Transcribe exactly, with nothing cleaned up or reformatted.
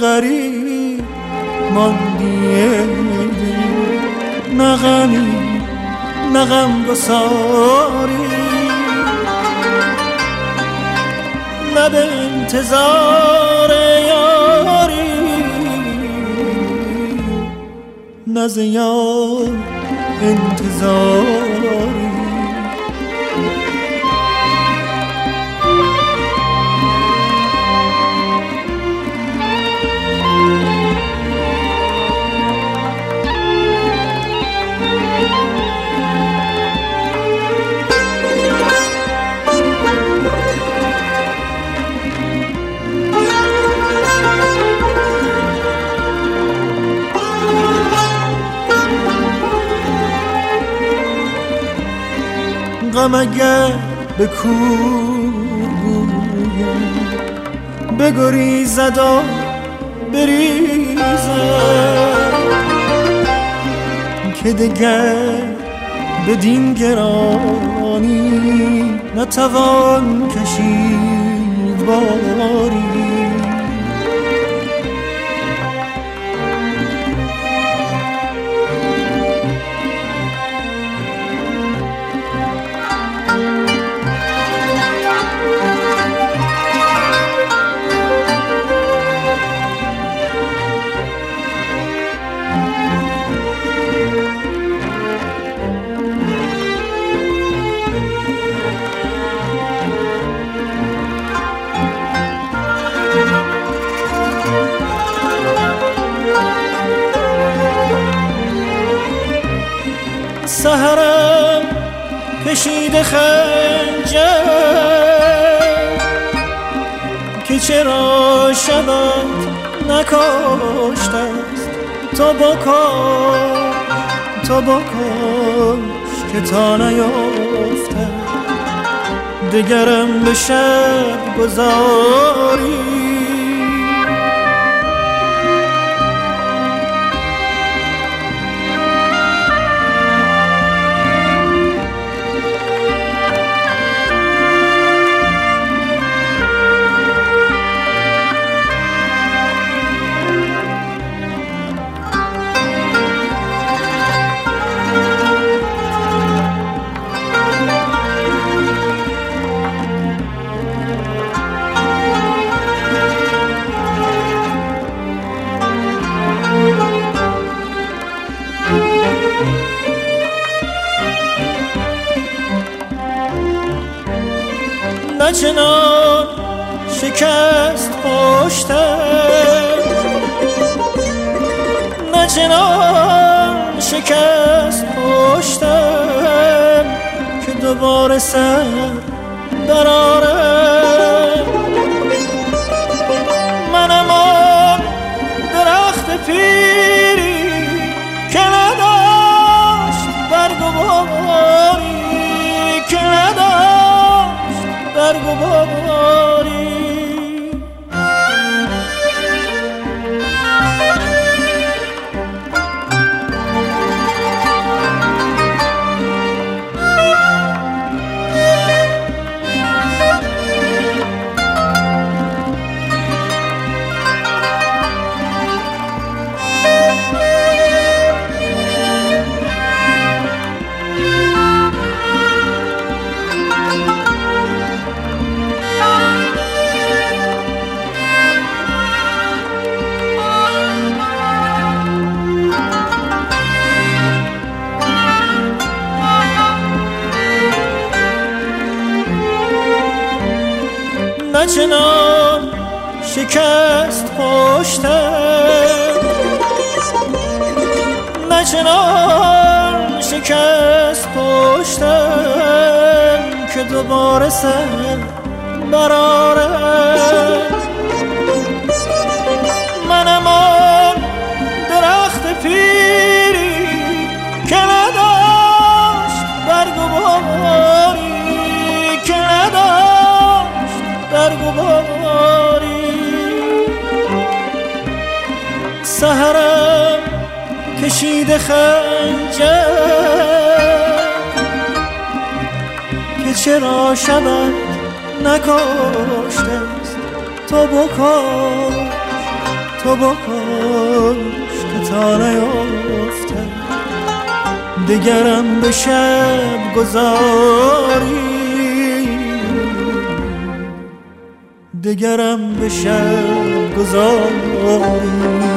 غریب ماندی، نه غمی نه غم گساری، نه به انتظار یاری، نه ز یار انتظاری. غم اگر به کور بویم بگریزد و بریزد، که دگر بدین گرانی نتوان کشید باری. سحرم کشیده خنجر که چرا شبت نکاشته است. تو بکاش تو بکاش که تا نیافته دگرم به شب گذاری. نه چنان شکست پشتم، نه چنان شکست پشتم که دوباره سر برارم. منم آن درخت پیری که نداشت برگ و باری، که نداشت برگ و باری. نه چنان شکست پشتم، نه چنان شکست پشتم که دوباره سر برارم. منم آن درخت پیری که نداشت برگ و باری، که نداشت برگ و باری. سحرم کشیده خنجر که چرا شبت نکاشته است. تو بکاش تو بکش که تا نیفته دگرم به شب گذاری، دگرم به شب گذاری.